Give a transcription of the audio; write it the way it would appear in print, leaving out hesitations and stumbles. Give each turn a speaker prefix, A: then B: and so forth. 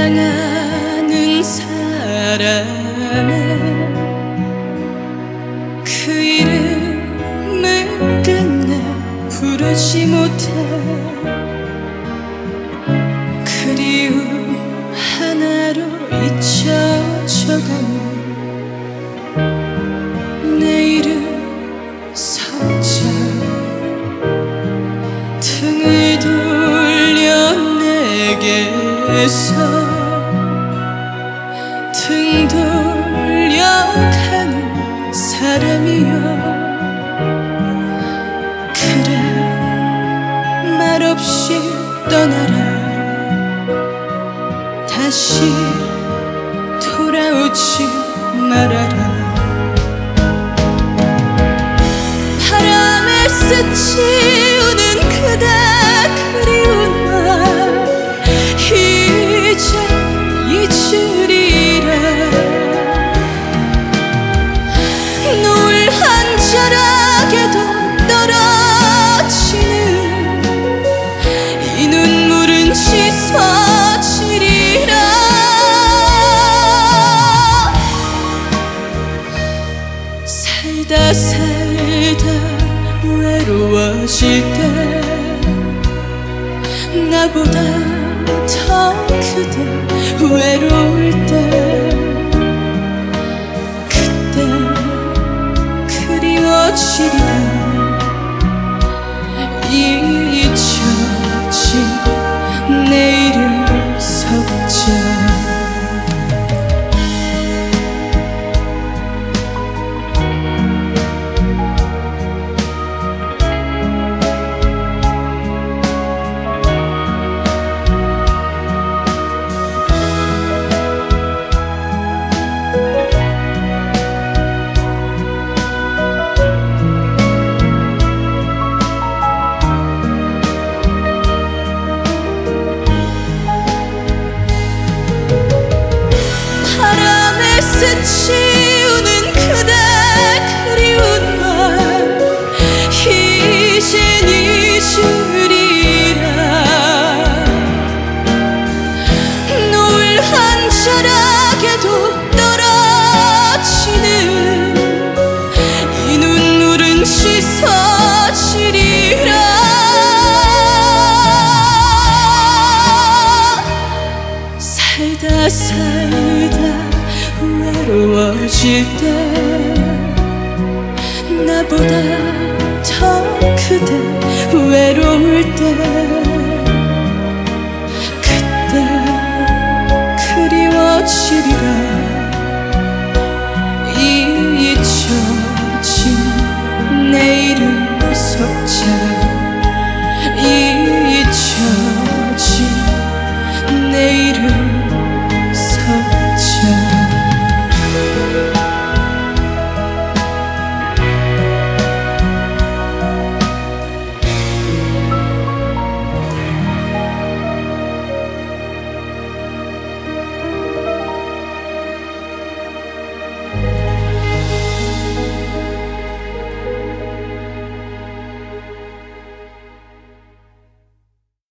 A: 사랑하는 사람의 그 이름을 끝내 부르지 못해 그리움 하나로 잊혀져가는 내일은 성장 등을 돌려 내게서 등 돌려가는 사람이여 그래 말없이 떠나라 다시 돌아오지 말아라 바람에 스치우는 그대 그리운 날 이제 잊으리라 노을 한 자락에도 떨어지는 이 눈물은 씻어지리라 살다 살다 외로워질 때 나보다 더 그대 외로울 때 그때 그리워지리라 잊혀진 내일을 섞자 스치우는 그대 그리운 날 이젠 잊으리라 노을 한 자락에도 떨어지는 이 눈물은 씻어지리라 살다 살다 외로워질 때 나보다 더 그대 외로울 때 그때 그리워지리